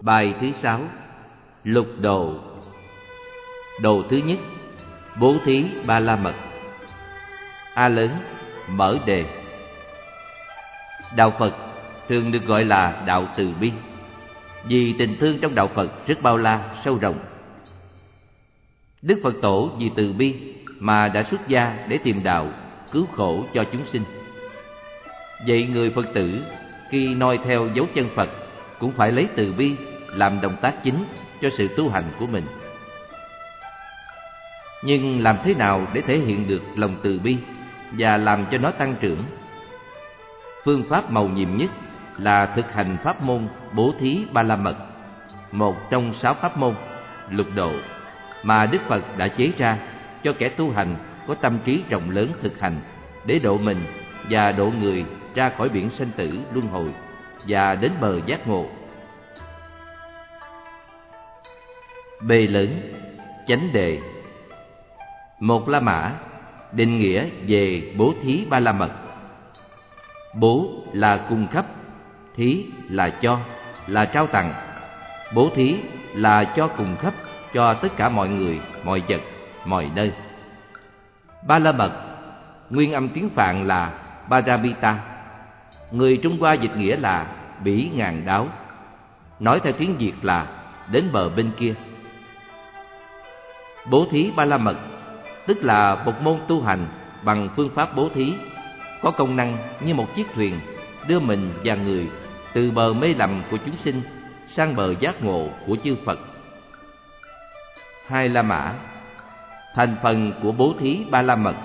Bài thứ 6. Lục độ. Độ thứ nhất, bố thí ba la mật. A lớn, mở đề. Đạo Phật thường được gọi là đạo từ bi, vì tình thương trong đạo Phật rất bao la, sâu rộng. Đức Phật Tổ vì từ bi mà đã xuất gia để tìm đạo, cứu khổ cho chúng sinh. Vậy người Phật tử khi noi theo dấu chân Phật cũng phải lấy từ bi làm động tác chính cho sự tu hành của mình. Nhưng làm thế nào để thể hiện được lòng từ bi và làm cho nó tăng trưởng? Phương pháp mầu nhiệm nhất là thực hành pháp môn bố thí ba la mật, một trong 6 pháp môn lục độ mà Đức Phật đã chế ra cho kẻ tu hành có tâm trí rộng lớn thực hành để độ mình và độ người ra khỏi biển sanh tử luân hồi và đến bờ giác ngộ. B lớn, chánh đề. Một La Mã định nghĩa về bố thí ba la mật. Bố là cung cấp, thí là cho, là trao tặng. Bố thí là cho cung cấp cho tất cả mọi người, mọi vật, mọi nơi. Ba la mật, nguyên âm tiếng Phạn là Paramita, người Trung Hoa dịch nghĩa là bỉ ngàn đáo, nói theo tiếng Việt là đến bờ bên kia. Bố thí ba la mật tức là một môn tu hành bằng phương pháp bố thí, có công năng như một chiếc thuyền đưa mình và người từ bờ mê lầm của chúng sinh sang bờ giác ngộ của chư Phật. Hai La Mã. Thành phần của bố thí ba la mật.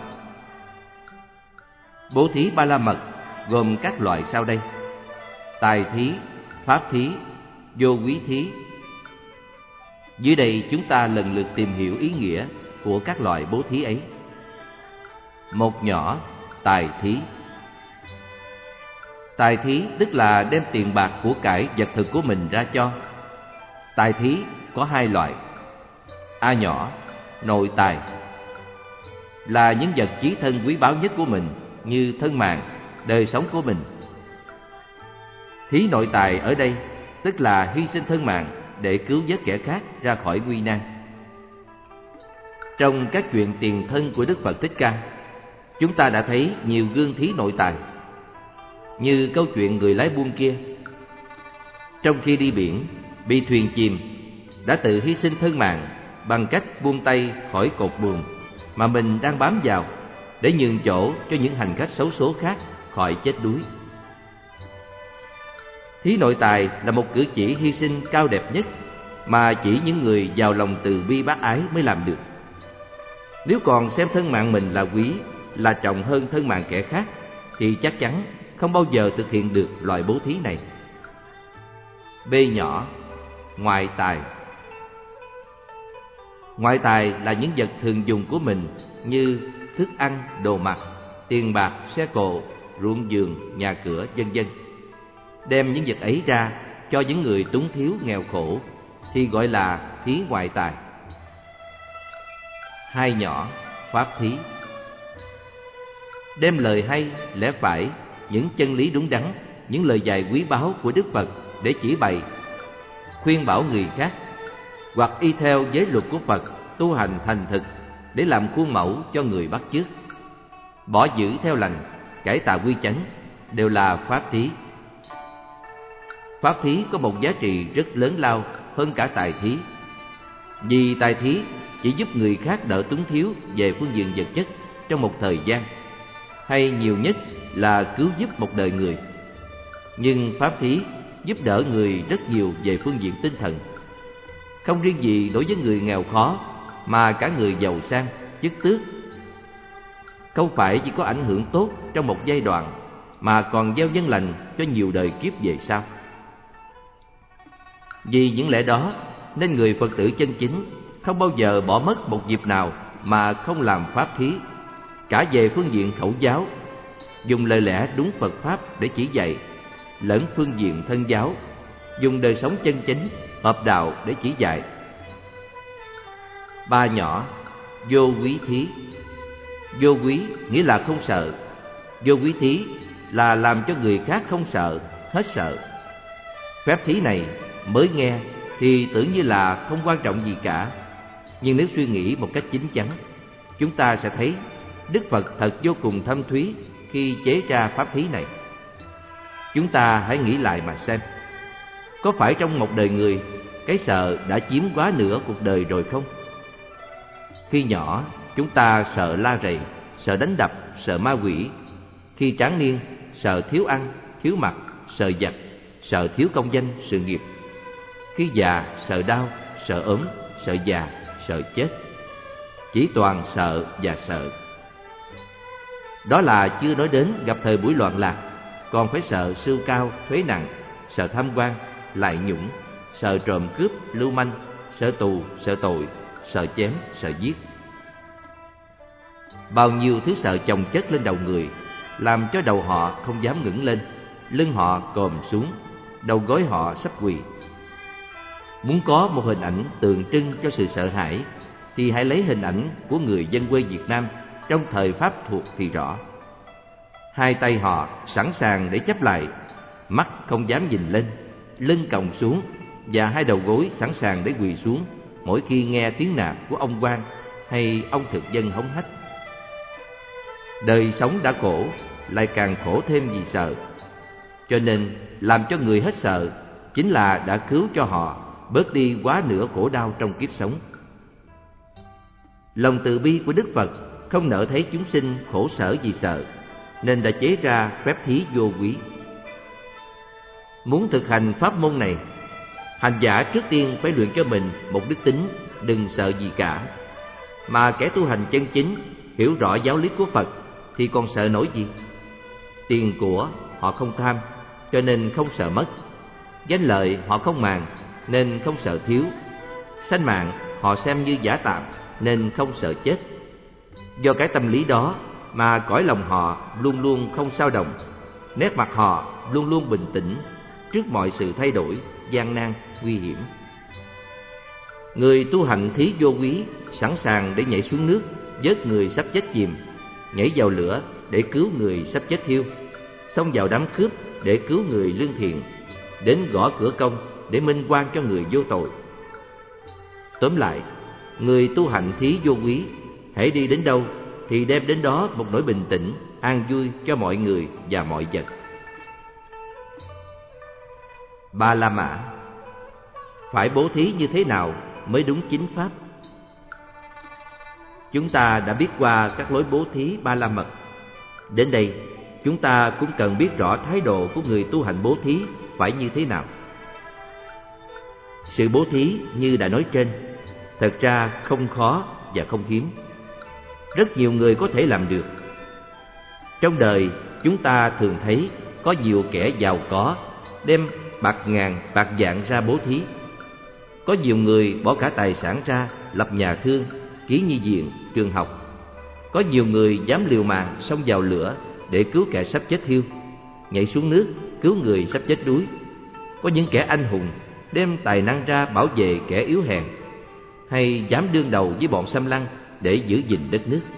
Bố thí ba la mật gồm các loại sau đây: tài thí, pháp thí, vô quý thí. Dưới đây chúng ta lần lượt tìm hiểu ý nghĩa của các loại bố thí ấy. Một nhỏ, tài thí. Tài thí tức là đem tiền bạc của cải vật thực của mình ra cho. Tài thí có hai loại. A nhỏ, nội tài, là những vật chí thân quý báu nhất của mình như thân mạng, đời sống của mình. Thí nội tài ở đây tức là hy sinh thân mạng để cứu vớt kẻ khác ra khỏi nguy nan. Trong các chuyện tiền thân của Đức Phật Thích Ca, chúng ta đã thấy nhiều gương thí nội tài, như câu chuyện người lái buôn kia. Trong khi đi biển, bị thuyền chìm, đã tự hy sinh thân mạng bằng cách buông tay khỏi cột buồm mà mình đang bám vào, để nhường chỗ cho những hành khách xấu số khác khỏi chết đuối. Thí nội tài là một cử chỉ hy sinh cao đẹp nhất mà chỉ những người giàu lòng từ bi bác ái mới làm được. Nếu còn xem thân mạng mình là quý, là trọng hơn thân mạng kẻ khác, thì chắc chắn không bao giờ thực hiện được loại bố thí này. B nhỏ, ngoại tài. Ngoại tài là những vật thường dùng của mình như thức ăn, đồ mặc, tiền bạc, xe cộ, ruộng vườn, nhà cửa, vân vân. Đem những vật ấy ra cho những người túng thiếu, nghèo khổ thì gọi là thí ngoại tài. Hai nhỏ, pháp thí. Đem lời hay, lẽ phải, những chân lý đúng đắn, những lời dạy quý báu của Đức Phật để chỉ bày, khuyên bảo người khác, hoặc y theo giới luật của Phật tu hành thành thực để làm khuôn mẫu cho người bắt chước, bỏ giữ theo lành, cải tạo quy chánh, đều là pháp thí. Pháp thí có một giá trị rất lớn lao hơn cả tài thí, vì tài thí chỉ giúp người khác đỡ túng thiếu về phương diện vật chất trong một thời gian, hay nhiều nhất là cứu giúp một đời người. Nhưng pháp thí giúp đỡ người rất nhiều về phương diện tinh thần, không riêng gì đối với người nghèo khó mà cả người giàu sang, chức tước. Không phải chỉ có ảnh hưởng tốt trong một giai đoạn, mà còn gieo nhân lành cho nhiều đời kiếp về sau. Vì những lẽ đó nên người Phật tử chân chính không bao giờ bỏ mất một dịp nào mà không làm pháp thí, cả về phương diện khẩu giáo, dùng lời lẽ đúng Phật Pháp để chỉ dạy, lẫn phương diện thân giáo, dùng đời sống chân chính, hợp đạo để chỉ dạy. Ba nhỏ, vô quý thí. Vô quý nghĩa là không sợ. Vô quý thí là làm cho người khác không sợ, hết sợ. Phép thí này mới nghe thì tưởng như là không quan trọng gì cả. Nhưng nếu suy nghĩ một cách chín chắn, chúng ta sẽ thấy Đức Phật thật vô cùng thâm thúy khi chế ra pháp thí này. Chúng ta hãy nghĩ lại mà xem, có phải trong một đời người, cái sợ đã chiếm quá nửa cuộc đời rồi không? Khi nhỏ, chúng ta sợ la rầy, sợ đánh đập, sợ ma quỷ. Khi tráng niên, sợ thiếu ăn, thiếu mặc, sợ giặc, sợ thiếu công danh, sự nghiệp. Khi già, sợ đau, sợ ốm, sợ già, sợ chết. Chỉ toàn sợ và sợ. Đó là chưa nói đến gặp thời buổi loạn lạc, còn phải sợ sưu cao, thuế nặng, sợ tham quan, lại nhũng, sợ trộm cướp, lưu manh, sợ tù, sợ tội, sợ chém, sợ giết. Bao nhiêu thứ sợ chồng chất lên đầu người, làm cho đầu họ không dám ngẩng lên, lưng họ còm xuống, đầu gối họ sắp quỳ. Muốn có một hình ảnh tượng trưng cho sự sợ hãi, thì hãy lấy hình ảnh của người dân quê Việt Nam trong thời Pháp thuộc thì rõ. Hai tay họ sẵn sàng để chắp lại, mắt không dám nhìn lên, lưng còng xuống, và hai đầu gối sẵn sàng để quỳ xuống mỗi khi nghe tiếng nạt của ông quan hay ông thực dân hống hách. Đời sống đã khổ, lại càng khổ thêm vì sợ. Cho nên làm cho người hết sợ chính là đã cứu cho họ bớt đi quá nửa khổ đau trong kiếp sống. Lòng từ bi của Đức Phật không nỡ thấy chúng sinh khổ sở vì sợ, nên đã chế ra phép thí vô quý. Muốn thực hành pháp môn này, hành giả trước tiên phải luyện cho mình một đức tính đừng sợ gì cả. Mà kẻ tu hành chân chính, hiểu rõ giáo lý của Phật thì còn sợ nổi gì? Tiền của họ không tham, cho nên không sợ mất. Danh lợi họ không màng, nên không sợ thiếu. Sanh mạng họ xem như giả tạm, nên không sợ chết. Do cái tâm lý đó mà cõi lòng họ luôn luôn không xao động, nét mặt họ luôn luôn bình tĩnh trước mọi sự thay đổi, gian nan, nguy hiểm. Người tu hành thí vô quý sẵn sàng để nhảy xuống nước vớt người sắp chết chìm, nhảy vào lửa để cứu người sắp chết thiêu, xông vào đám cướp để cứu người lương thiện, đến gõ cửa công để minh oan cho người vô tội. Tóm lại, người tu hành thí vô quý hãy đi đến đâu thì đem đến đó một nỗi bình tĩnh, an vui cho mọi người và mọi vật. Ba La Mã. Phải bố thí như thế nào mới đúng chính pháp? Chúng ta đã biết qua các lối bố thí ba la mật. Đến đây, chúng ta cũng cần biết rõ thái độ của người tu hành bố thí phải như thế nào. Sự bố thí như đã nói trên, thật ra không khó và không hiếm. Rất nhiều người có thể làm được. Trong đời, chúng ta thường thấy có nhiều kẻ giàu có đem bạc ngàn, bạc vạn ra bố thí. Có nhiều người bỏ cả tài sản ra lập nhà thương, ký nhi viện, trường học. Có nhiều người dám liều mạng xông vào lửa để cứu kẻ sắp chết thiêu, nhảy xuống nước cứu người sắp chết đuối. Có những kẻ anh hùng đem tài năng ra bảo vệ kẻ yếu hèn, hay dám đương đầu với bọn xâm lăng để giữ gìn đất nước.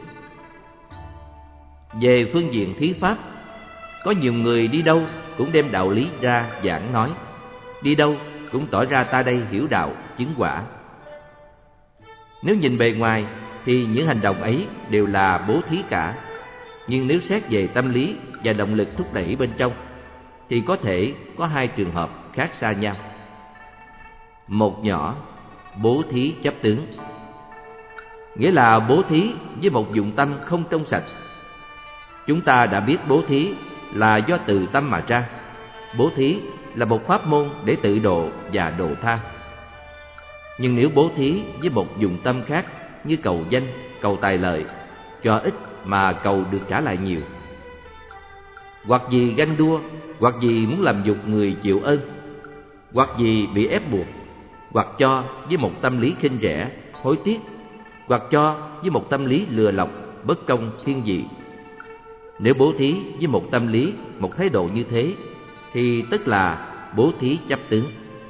Về phương diện thí pháp, có nhiều người đi đâu cũng đem đạo lý ra giảng nói, đi đâu cũng tỏ ra ta đây hiểu đạo, chứng quả. Nếu nhìn bề ngoài thì những hành động ấy đều là bố thí cả. Nhưng nếu xét về tâm lý và động lực thúc đẩy bên trong thì có thể có hai trường hợp khác xa nhau. Một nhỏ, bố thí chấp tướng, nghĩa là bố thí với một dụng tâm không trong sạch. Chúng ta đã biết bố thí là do từ tâm mà ra. Bố thí là một pháp môn để tự độ và độ tha. Nhưng nếu bố thí với một dụng tâm khác, như cầu danh, cầu tài lợi, cho ít mà cầu được trả lại nhiều, hoặc vì ganh đua, hoặc vì muốn làm nhục người chịu ơn, hoặc vì bị ép buộc, hoặc cho với một tâm lý khinh rẻ, hối tiếc, hoặc cho với một tâm lý lừa lọc, bất công, thiên vị. Nếu bố thí với một tâm lý, một thái độ như thế thì tức là bố thí chấp tướng.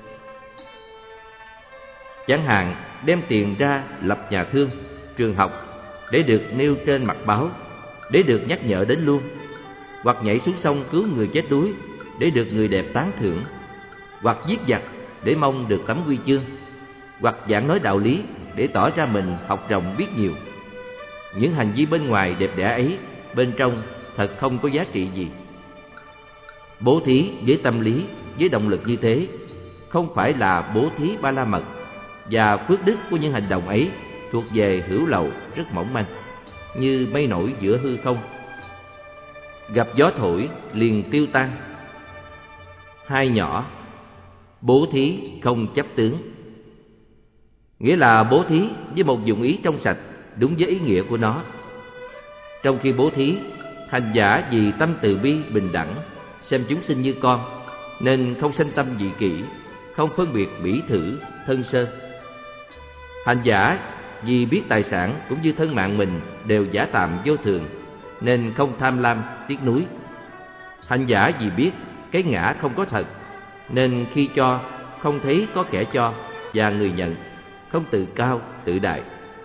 Chẳng hạn đem tiền ra lập nhà thương, trường học để được nêu trên mặt báo, để được nhắc nhở đến luôn, hoặc nhảy xuống sông cứu người chết đuối để được người đẹp tán thưởng, hoặc giết giặc để mong được tấm huy chương, hoặc giảng nói đạo lý để tỏ ra mình học rộng biết nhiều. Những hành vi bên ngoài đẹp đẽ ấy, bên trong thật không có giá trị gì. Bố thí với tâm lý, với động lực như thế, không phải là bố thí ba la mật, và phước đức của những hành động ấy thuộc về hữu lậu rất mỏng manh, như mây nổi giữa hư không, gặp gió thổi liền tiêu tan. Hai nhỏ, bố thí không chấp tướng, nghĩa là bố thí với một dụng ý trong sạch, đúng với ý nghĩa của nó. Trong khi bố thí, hành giả vì tâm từ bi bình đẳng, xem chúng sinh như con, nên không sanh tâm dị kỷ, không phân biệt bỉ thử thân sơ. Hành giả vì biết tài sản cũng như thân mạng mình đều giả tạm vô thường, nên không tham lam tiếc nuối. Hành giả vì biết cái ngã không có thật, nên khi cho không thấy có kẻ cho và người nhận, không tự cao tự đại.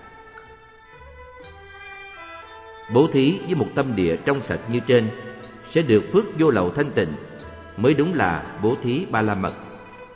Bố thí với một tâm địa trong sạch như trên sẽ được phước vô lậu thanh tịnh, mới đúng là bố thí ba la mật.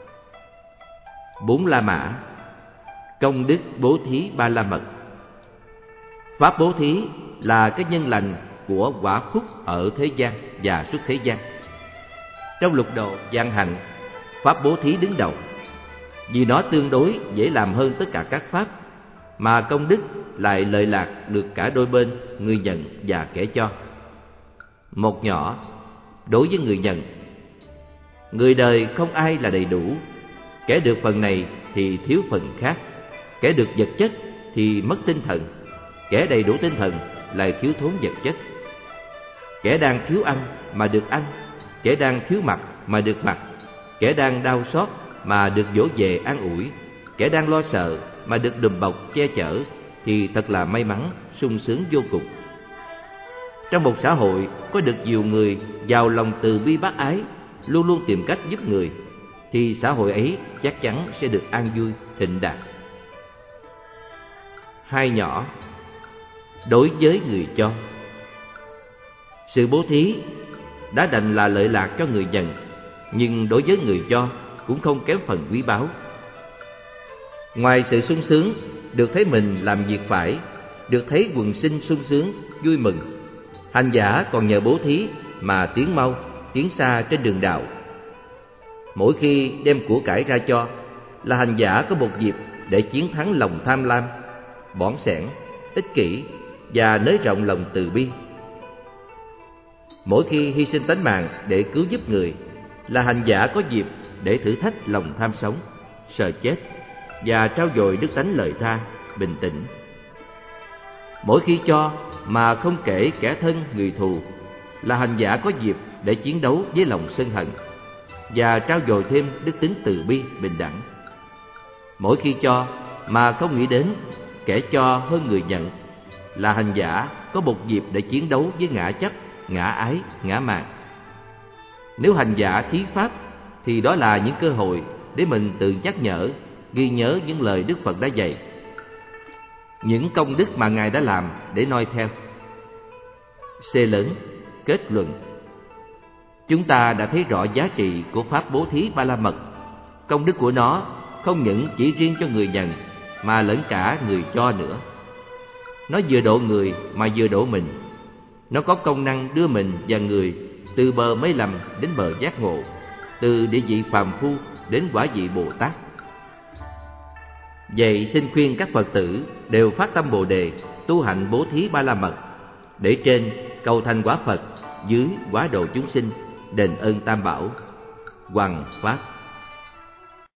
4 La Mã, công đức bố thí ba la mật. Pháp bố thí là cái nhân lành của quả phúc ở thế gian và xuất thế gian. Trong lục độ vạn hạnh, pháp bố thí đứng đầu, vì nó tương đối dễ làm hơn tất cả các pháp, mà công đức lại lợi lạc được cả đôi bên, người nhận và kẻ cho. Một nhỏ, đối với người nhận, người đời không ai là đầy đủ, kẻ được phần này thì thiếu phần khác, kẻ được vật chất thì mất tinh thần, kẻ đầy đủ tinh thần lại thiếu thốn vật chất. Kẻ đang thiếu ăn mà được ăn, kẻ đang thiếu mặc mà được mặc, kẻ đang đau xót mà được dỗ về an ủi, kẻ đang lo sợ mà được đùm bọc che chở, thì thật là may mắn, sung sướng vô cùng. Trong một xã hội có được nhiều người giàu lòng từ bi bác ái, luôn luôn tìm cách giúp người, thì xã hội ấy chắc chắn sẽ được an vui, thịnh đạt. Hai nhỏ, đối với người cho. Sự bố thí đã đành là lợi lạc cho người nhận, nhưng đối với người cho cũng không kém phần quý báu. Ngoài sự sung sướng được thấy mình làm việc phải, được thấy quần sinh sung sướng vui mừng, hành giả còn nhờ bố thí mà tiến mau, tiến xa trên đường đạo. Mỗi khi đem của cải ra cho, là hành giả có một dịp để chiến thắng lòng tham lam, bỏn sẻn, ích kỷ và nới rộng lòng từ bi. Mỗi khi hy sinh tánh mạng để cứu giúp người, là hành giả có dịp để thử thách lòng tham sống, sợ chết và trao dồi đức tánh lợi tha, bình tĩnh. Mỗi khi cho mà không kể kẻ thân người thù, là hành giả có dịp để chiến đấu với lòng sân hận và trao dồi thêm đức tính từ bi, bình đẳng. Mỗi khi cho mà không nghĩ đến kẻ cho hơn người nhận, là hành giả có một dịp để chiến đấu với ngã chấp, ngã ái, ngã mạn. Nếu hành giả thí pháp, thì đó là những cơ hội để mình tự nhắc nhở, ghi nhớ những lời Đức Phật đã dạy, những công đức mà Ngài đã làm để noi theo. C lớn, kết luận. Chúng ta đã thấy rõ giá trị của pháp bố thí ba la mật. Công đức của nó không những chỉ riêng cho người nhận, mà lẫn cả người cho nữa. Nó vừa độ người mà vừa độ mình. Nó có công năng đưa mình và người từ bờ mê lầm đến bờ giác ngộ, từ địa vị phàm phu đến quả vị Bồ Tát. Vậy xin khuyên các Phật tử đều phát tâm Bồ đề, tu hạnh bố thí ba la mật, để trên cầu thành quả Phật, dưới hóa độ chúng sinh, đền ơn Tam Bảo. Hoằng Pháp.